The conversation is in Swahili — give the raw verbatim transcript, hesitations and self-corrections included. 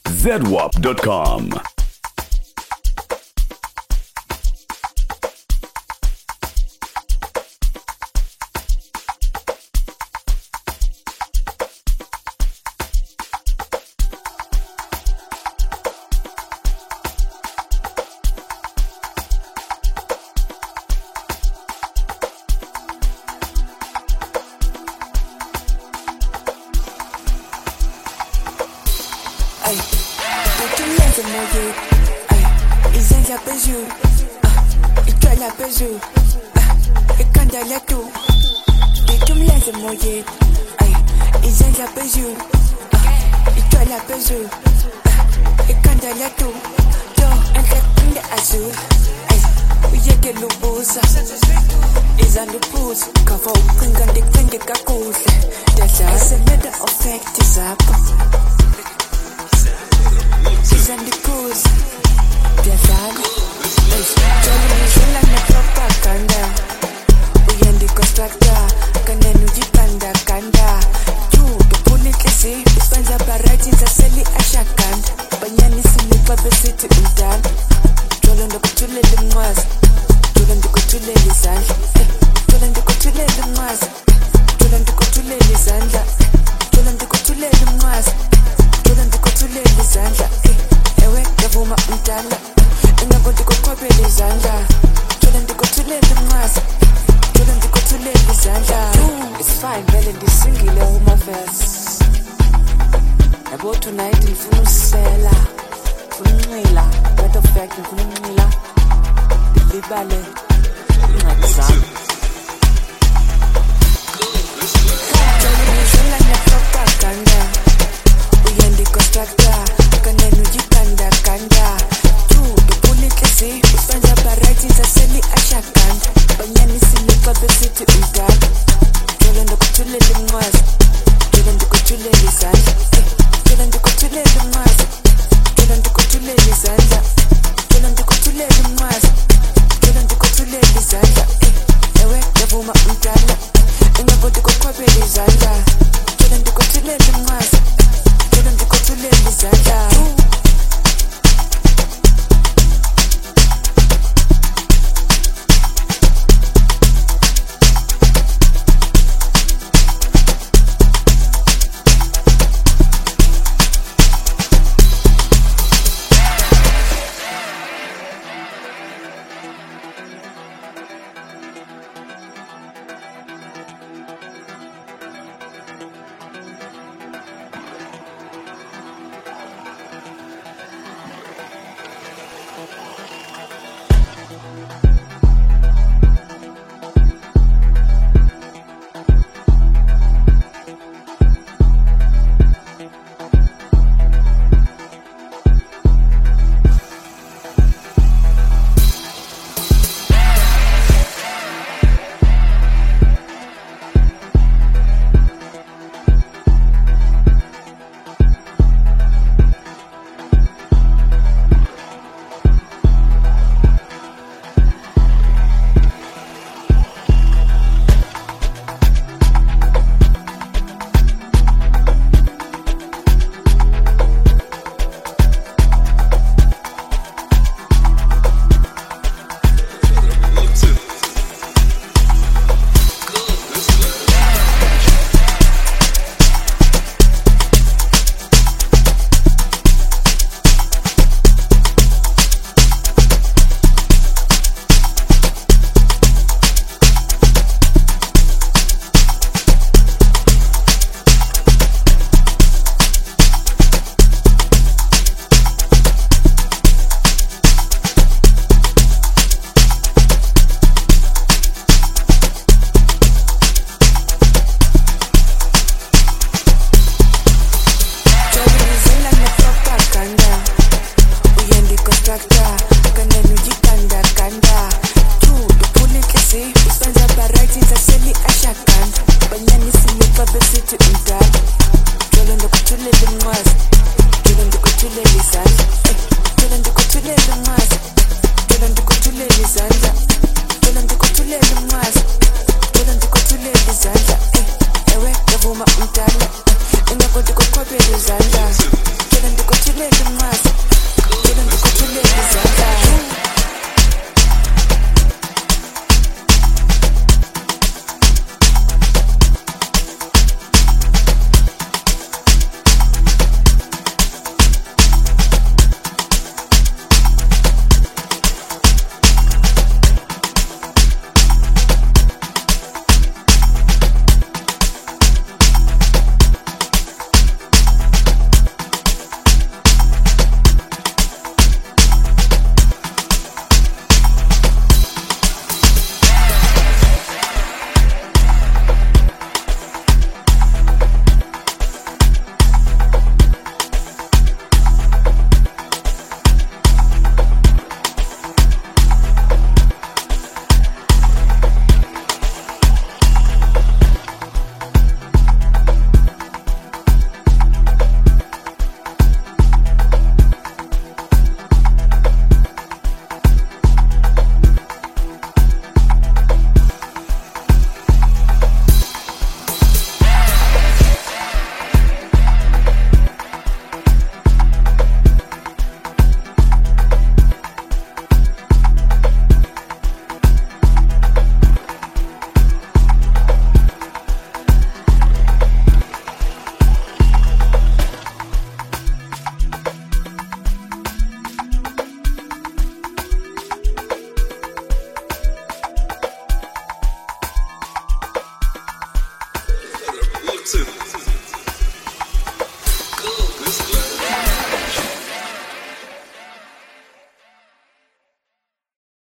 zedwap dot com. Ay, utulize moyo, ay, izanja pezu, ah, itwala pezu, ah, ikanda letu. Utulize moyo, ay, izanja pezu, ah, itwala pezu, ah, ikanda letu. Yo, enhle azul, ay, uyeke lubuza, izandupuza, kava ukingande kenge kakuhle. Dada, as a matter of fact, is up. And the cause Piazali Jolly Mishula na propaganda Uyandi constructor Kanda nuji kanda kanda Juu Tupuni kisi Ufanza barati Zaseli ashakanda Banyani sinipa the city undan Jola ndo kutule limwazi Jola ndo kutule lizanda Jola ndo kutule limwazi Jola ndo kutule lizanda Jola ndo kutule limwazi Jola ndo kutule lizanda Ewe yavuma umdala Engabodi kokwabeli izandla Jola ndikothulela umnqazi Jola ndikothulela izandla It's fine vele ndisingile uma verse Yabo tonight ngifuna usela Ngifuna unxila Matter of fact ngifuna unxila Ndilibale Ingadi zami Jola ngishula ngiyapropaganda Uyandikostructor Kanenu jikanda kanda Tu Tupuni kisi Ufanza barati Zaseli ashakanda Banyani sinipa the city undan Jola ndo kutule limwazi Jola ndo kutule lizanda Jola ndo kutule limwazi Jola ndo kutule lizanda Jola ndo kutule limwazi Jola ndo kutule lizanda Ewe yavuma umdala Engabodi kokwabeli izandla Jola ndo kutule limwazi Jola ndo kutule lizandla Ewe, yavuma umdala Engabodi kokwabeli izandla